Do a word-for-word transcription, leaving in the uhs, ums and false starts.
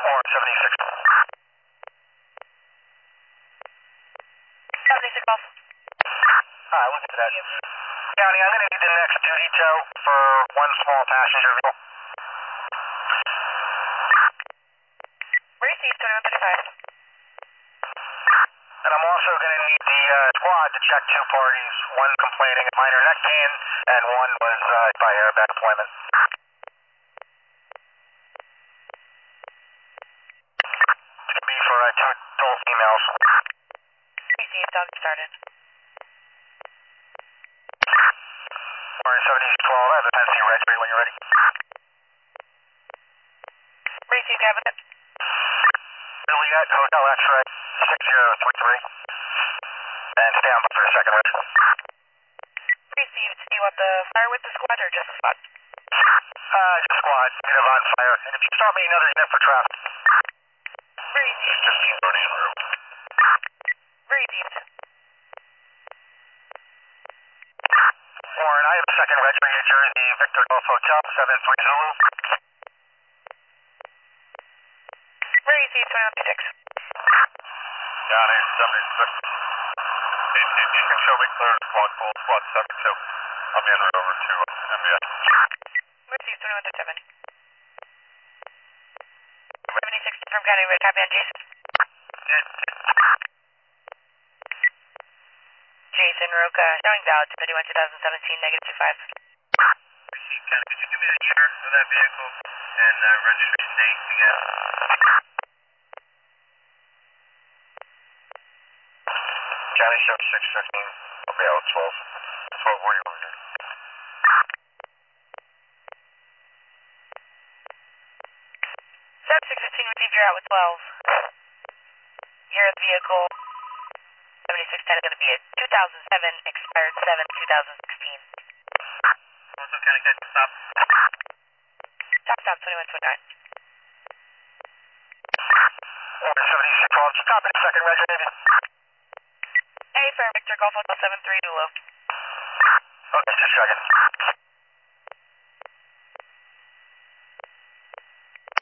Warren seventy-six. seventy-six off. Alright, look into that. County, I'm going to need the next duty tow for one small passenger vehicle. Received twenty-one thirty-five. And I'm also going to need the uh, squad to check two parties, one complaining of minor neck pain, and one was uh, by airbag deployment. It's going to be for uh, two adult females. Received, dog started. Warren seventy-six twelve, I have the Tennessee registry when you're ready. Received, cabinet. Juliet, Hotel X-ray, six zero three three. And stay on for a second, Rich. Received. Do you want the fire with the squad or just the squad? Uh, just squad, get it on fire. And if you start me another unit for traffic. Received. Just keep running in route. Received. Warren, I have a second registry, New Jersey, Victor Golf Hotel, seven three Zulu. Received, twenty-one thirty-six. Johnny, seventy-six. If, if you can show me clear squad call, squad seven two. I'm in route over to M B S. Received, twenty-one thirty-seven. seventy-six from County, ready, copy on Jason. Jason Roca, showing valid to fifty-one twenty seventeen, negative two five. Received, County, could you give me the year of that vehicle and uh, registry state again? County seventy-six fifteen. I'll be out at twelve. twelve forty over here. seventy-six fifteen received, you're out with twelve. Your vehicle, seventy-six ten, is going to be a two thousand seven, expired seven twenty sixteen. Also, County, can I stop? Stop, stop, twenty-one twenty-nine. Warren seventy-six twelve, just copy the second registry, maybe? Hey, for Victor Golf Hotel seven three Zulu. Okay, just a second.